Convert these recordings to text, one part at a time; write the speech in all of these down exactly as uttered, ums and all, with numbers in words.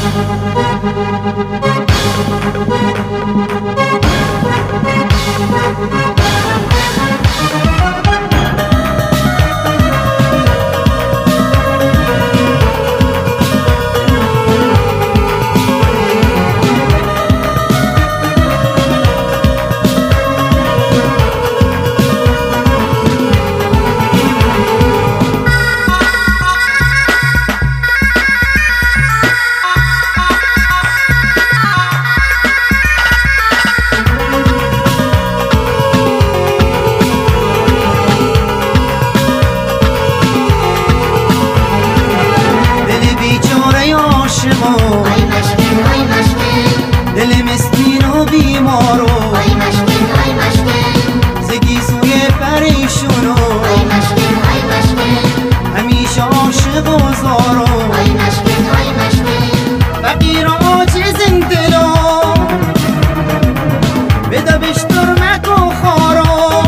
دل مسکین و بیمارو ای مشکین ای مشکین زگی سوی پریشونو ای مشکین ای مشکین همیشه عاشق و زارو ای مشکین ای مشکین فقیر و عاجز دلو بده بشتر مکو خارو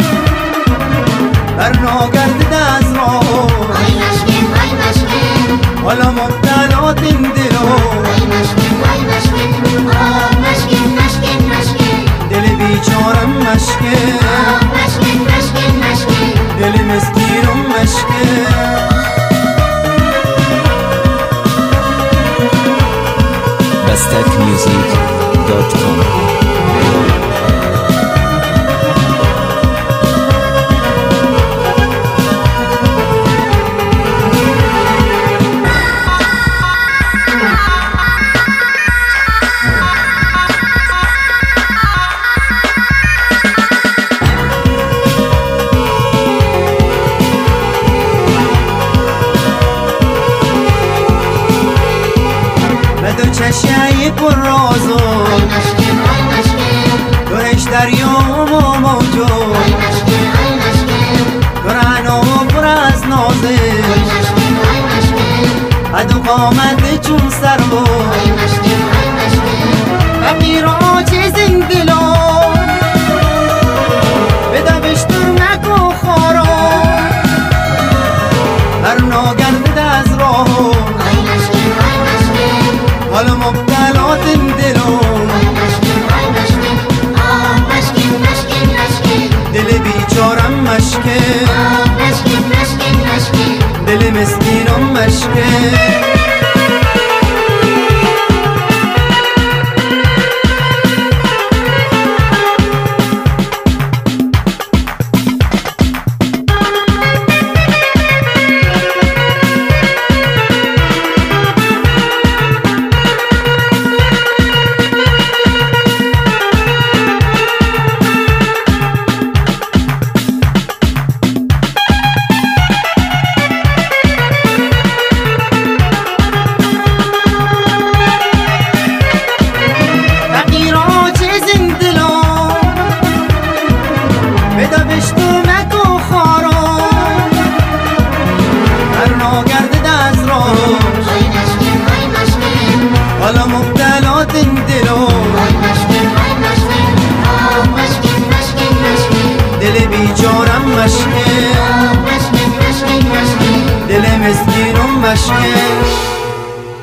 بر ناگرد از راهو ای مشکین ای مشکین حالا مبتلات دلو ای مشکین ای مشکین آه مشکین مشکین مشکین دل بیچارم مشکین آه مشکین مشکین مشکین دل مسکین و مشکین بستک میوزیک دات کام دو چشای پر رازو ای مشکین ای مشکین دورش دریا و موجو ای مشکین ای مشکین دورنا و پر از نازه ای مشکین ای مشکین قد و قامت چون سرو ای مشکین ای مشکین فقیر و عاجز دلو بده بشتر مکو خارو بر ناگرد از راهو ای مشکین ای مشکین حالا مبتلات دلو ای مشکین ای مشکین آه مشکین مشکین مشکین دل بیچارم مشکین آه مشکین مشکین مشکین دل مسکین و مشکین بده بشتر